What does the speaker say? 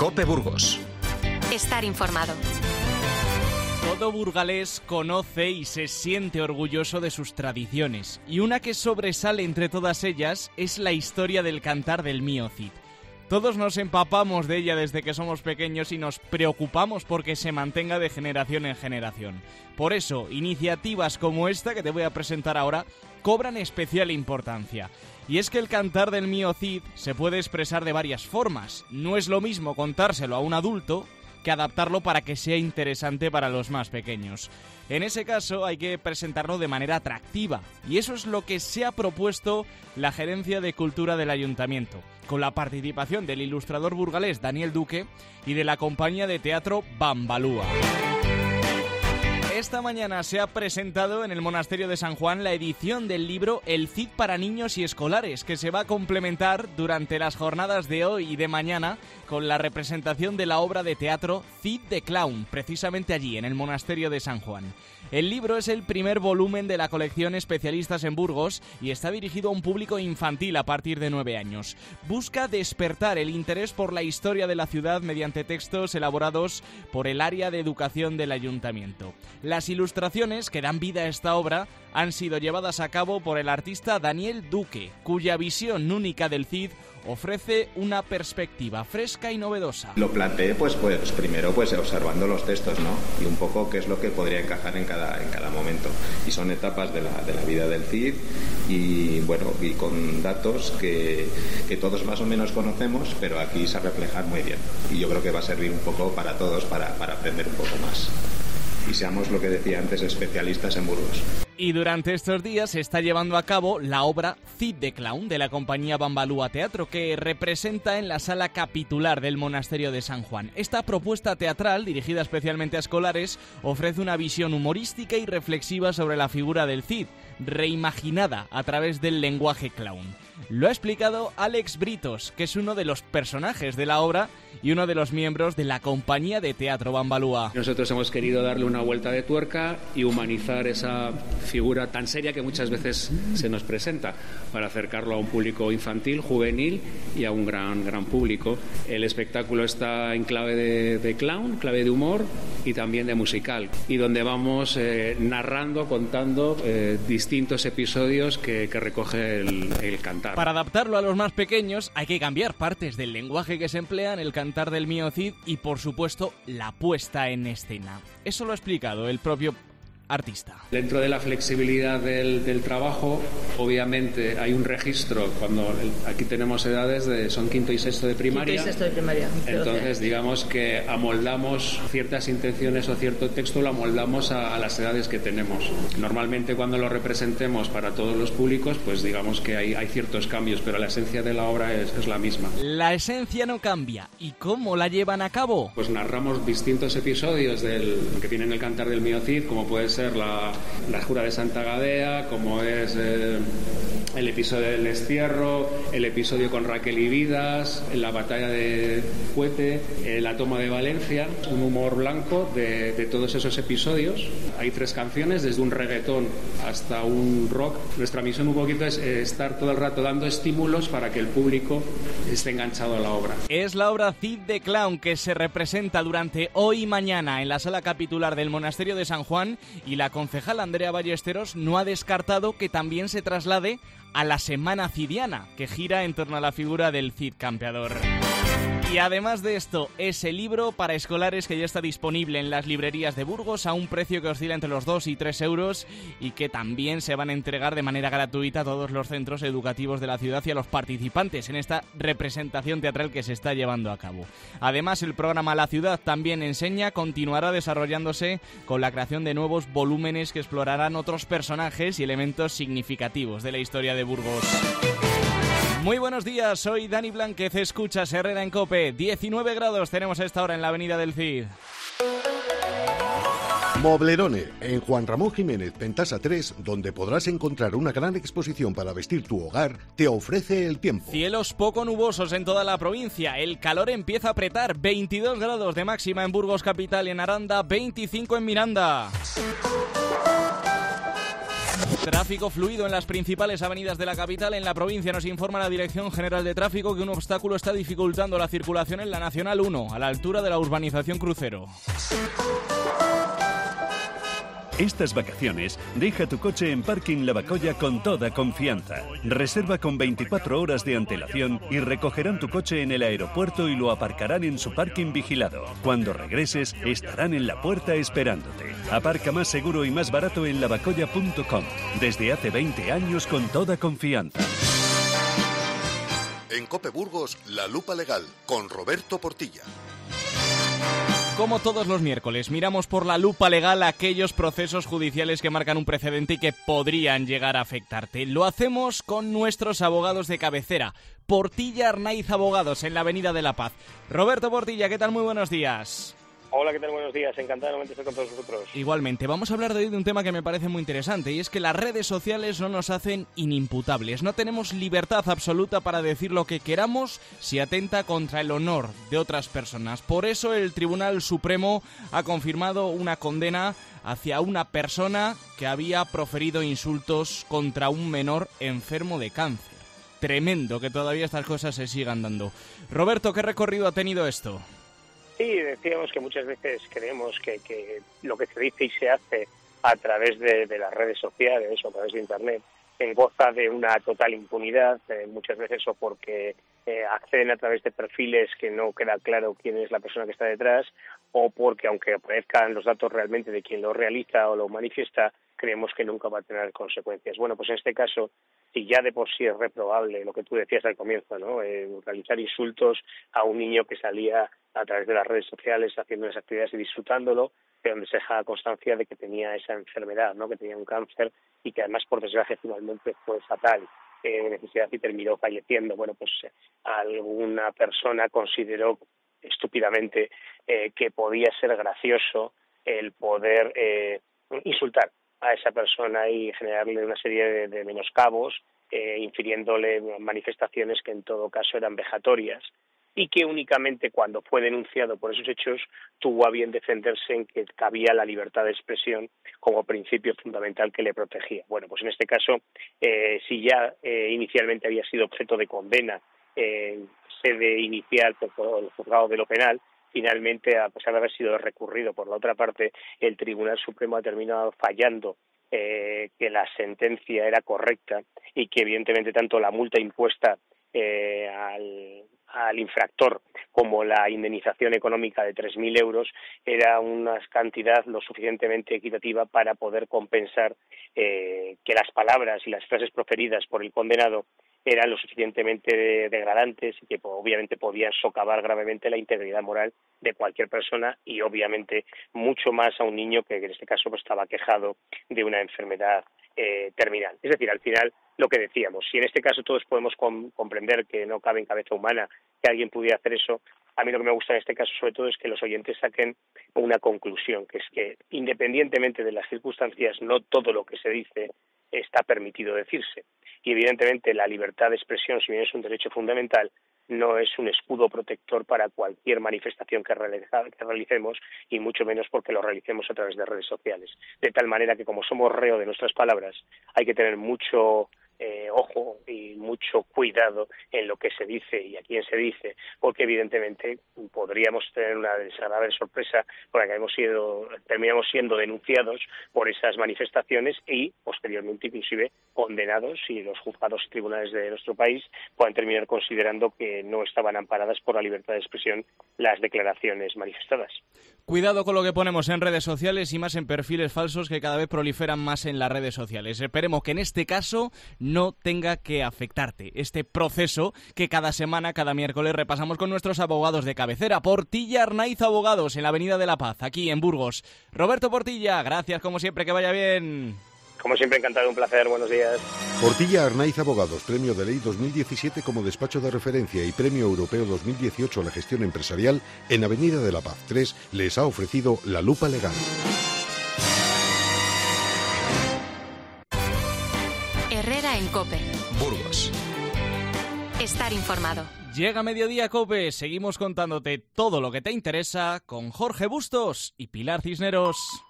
COPE Burgos. Estar informado. Todo burgalés conoce y se siente orgulloso de sus tradiciones, y una que sobresale entre todas ellas es la historia del cantar del Mío Cid. Todos nos empapamos de ella desde que somos pequeños y nos preocupamos porque se mantenga de generación en generación. Por eso, iniciativas como esta que te voy a presentar ahora cobran especial importancia. Y es que el cantar del Mío Cid se puede expresar de varias formas. No es lo mismo contárselo a un adulto que adaptarlo para que sea interesante para los más pequeños. En ese caso hay que presentarlo de manera atractiva, y eso es lo que se ha propuesto la Gerencia de Cultura del Ayuntamiento, con la participación del ilustrador burgalés Daniel Duque y de la compañía de teatro Bambalúa. Esta mañana se ha presentado en el Monasterio de San Juan la edición del libro El Cid para niños y escolares, que se va a complementar durante las jornadas de hoy y de mañana con la representación de la obra de teatro Cid de Clown, precisamente allí, en el Monasterio de San Juan. El libro es el primer volumen de la colección Especialistas en Burgos y está dirigido a un público infantil a partir de 9 años. Busca despertar el interés por la historia de la ciudad mediante textos elaborados por el área de educación del ayuntamiento. Las ilustraciones que dan vida a esta obra han sido llevadas a cabo por el artista Daniel Duque, cuya visión única del Cid ofrece una perspectiva fresca y novedosa. Lo planteé pues primero observando los textos, ¿no? Y un poco qué es lo que podría encajar en cada momento. Y son etapas de la vida del Cid y con datos que todos más o menos conocemos, pero aquí se reflejan muy bien. Y yo creo que va a servir un poco para todos para aprender un poco más. Y seamos, lo que decía antes, especialistas en Burgos. Y durante estos días se está llevando a cabo la obra Cid de Clown de la compañía Bambalúa Teatro, que representa en la sala capitular del Monasterio de San Juan. Esta propuesta teatral, dirigida especialmente a escolares, ofrece una visión humorística y reflexiva sobre la figura del Cid, reimaginada a través del lenguaje clown. Lo ha explicado Alex Britos, que es uno de los personajes de la obra y uno de los miembros de la compañía de teatro Bambalúa. Nosotros hemos querido darle una vuelta de tuerca y humanizar esa figura tan seria que muchas veces se nos presenta, para acercarlo a un público infantil, juvenil y a un gran público. El espectáculo está en clave de clown, clave de humor y también de musical, y donde vamos narrando, contando distintos episodios que recoge el cantar. Para adaptarlo a los más pequeños hay que cambiar partes del lenguaje que se emplea en el cantar del Mío Cid y, por supuesto, la puesta en escena. Eso lo ha explicado el propio artista. Dentro de la flexibilidad del trabajo, obviamente hay un registro. Cuando aquí tenemos edades son quinto y sexto de primaria. Quinto y sexto de primaria. Entonces, digamos que amoldamos ciertas intenciones o cierto texto, lo amoldamos a las edades que tenemos. Normalmente, cuando lo representemos para todos los públicos, pues digamos que hay ciertos cambios, pero la esencia de la obra es la misma. La esencia no cambia. ¿Y cómo la llevan a cabo? Pues narramos distintos episodios que viene en el cantar del Mío Cid, como puede ser la jura de Santa Gadea, como es el episodio del destierro, el episodio con Raquel y Vidas, la batalla de Cuete, la toma de Valencia, un humor blanco de todos esos episodios. Hay 3 canciones, desde un reggaetón hasta un rock. Nuestra misión un poquito es estar todo el rato dando estímulos para que el público esté enganchado a la obra. Es la obra Cid de Clown, que se representa durante hoy y mañana en la sala capitular del Monasterio de San Juan, y la concejal Andrea Ballesteros no ha descartado que también se traslade a la Semana Cidiana, que gira en torno a la figura del Cid campeador. Y además de esto, ese libro para escolares que ya está disponible en las librerías de Burgos a un precio que oscila entre los 2 y 3 euros, y que también se van a entregar de manera gratuita a todos los centros educativos de la ciudad y a los participantes en esta representación teatral que se está llevando a cabo. Además, el programa La Ciudad también enseña continuará desarrollándose con la creación de nuevos volúmenes que explorarán otros personajes y elementos significativos de la historia de Burgos. Muy buenos días, soy Dani Blánquez, escuchas Herrera en COPE. 19 grados tenemos a esta hora en la Avenida del Cid. Moblerone, en Juan Ramón Jiménez, Pentasa 3, donde podrás encontrar una gran exposición para vestir tu hogar, te ofrece el tiempo. Cielos poco nubosos en toda la provincia, el calor empieza a apretar, 22 grados de máxima en Burgos capital y en Aranda, 25 en Miranda. Tráfico fluido en las principales avenidas de la capital. En la provincia nos informa la Dirección General de Tráfico que un obstáculo está dificultando la circulación en la Nacional 1, a la altura de la urbanización Crucero. Estas vacaciones, deja tu coche en Parking Lavacolla con toda confianza. Reserva con 24 horas de antelación y recogerán tu coche en el aeropuerto y lo aparcarán en su parking vigilado. Cuando regreses, estarán en la puerta esperándote. Aparca más seguro y más barato en lavacolla.com. Desde hace 20 años con toda confianza. En COPE Burgos, La Lupa Legal, con Roberto Portilla. Como todos los miércoles, miramos por la lupa legal aquellos procesos judiciales que marcan un precedente y que podrían llegar a afectarte. Lo hacemos con nuestros abogados de cabecera. Portilla Arnaiz Abogados, en la Avenida de la Paz. Roberto Portilla, ¿qué tal? Muy buenos días. Hola, ¿qué tal? Buenos días. Encantado de estar con todos vosotros. Igualmente. Vamos a hablar de hoy de un tema que me parece muy interesante, y es que las redes sociales no nos hacen inimputables. No tenemos libertad absoluta para decir lo que queramos si atenta contra el honor de otras personas. Por eso el Tribunal Supremo ha confirmado una condena hacia una persona que había proferido insultos contra un menor enfermo de cáncer. Tremendo que todavía estas cosas se sigan dando. Roberto, ¿qué recorrido ha tenido esto? Sí, decíamos que muchas veces creemos que lo que se dice y se hace a través de las redes sociales o a través de Internet goza de una total impunidad, muchas veces o porque acceden a través de perfiles que no queda claro quién es la persona que está detrás, o porque aunque aparezcan los datos realmente de quien lo realiza o lo manifiesta, creemos que nunca va a tener consecuencias. Bueno, pues en este caso, si ya de por sí es reprobable lo que tú decías al comienzo, ¿no? Realizar insultos a un niño que salía a través de las redes sociales haciendo esas actividades y disfrutándolo, pero donde se dejaba constancia de que tenía esa enfermedad, ¿no? Que tenía un cáncer y que además, por desgracia, finalmente fue fatal necesidad y terminó falleciendo. Bueno, pues alguna persona consideró estúpidamente que podía ser gracioso el poder insultar a esa persona y generarle una serie de menoscabos, infiriéndole manifestaciones que en todo caso eran vejatorias, y que únicamente cuando fue denunciado por esos hechos tuvo a bien defenderse en que cabía la libertad de expresión como principio fundamental que le protegía. Bueno, pues en este caso, si ya inicialmente había sido objeto de condena sede inicial por el juzgado de lo penal, finalmente, a pesar de haber sido recurrido por la otra parte, el Tribunal Supremo ha terminado fallando que la sentencia era correcta y que evidentemente tanto la multa impuesta al infractor como la indemnización económica de 3.000 euros era una cantidad lo suficientemente equitativa para poder compensar que las palabras y las frases proferidas por el condenado eran lo suficientemente degradantes y que obviamente podían socavar gravemente la integridad moral de cualquier persona y obviamente mucho más a un niño que en este caso pues, estaba aquejado de una enfermedad terminal. Es decir, al final lo que decíamos, si en este caso todos podemos comprender que no cabe en cabeza humana que alguien pudiera hacer eso, a mí lo que me gusta en este caso sobre todo es que los oyentes saquen una conclusión, que es que independientemente de las circunstancias no todo lo que se dice está permitido decirse. Y evidentemente la libertad de expresión, si bien es un derecho fundamental, no es un escudo protector para cualquier manifestación que realicemos y mucho menos porque lo realicemos a través de redes sociales. De tal manera que como somos reo de nuestras palabras hay que tener mucho ojo y mucho cuidado en lo que se dice y a quién se dice, porque evidentemente podríamos tener una desagradable sorpresa porque terminamos siendo denunciados por esas manifestaciones y posteriormente inclusive condenados, y los juzgados y tribunales de nuestro país puedan terminar considerando que no estaban amparadas por la libertad de expresión las declaraciones manifestadas. Cuidado con lo que ponemos en redes sociales y más en perfiles falsos que cada vez proliferan más en las redes sociales. Esperemos que en este caso no tenga que afectarte este proceso que cada semana, cada miércoles repasamos con nuestros abogados de cabecera. Portilla Arnaiz Abogados, en la Avenida de la Paz, aquí en Burgos. Roberto Portilla, gracias como siempre, que vaya bien. Como siempre, encantado, un placer, buenos días. Portilla Arnaiz Abogados, Premio de Ley 2017 como despacho de referencia y Premio Europeo 2018 a la gestión empresarial en Avenida de la Paz 3, les ha ofrecido La Lupa Legal. Herrera en COPE. Burgos. Estar informado. Llega Mediodía COPE, seguimos contándote todo lo que te interesa con Jorge Bustos y Pilar Cisneros.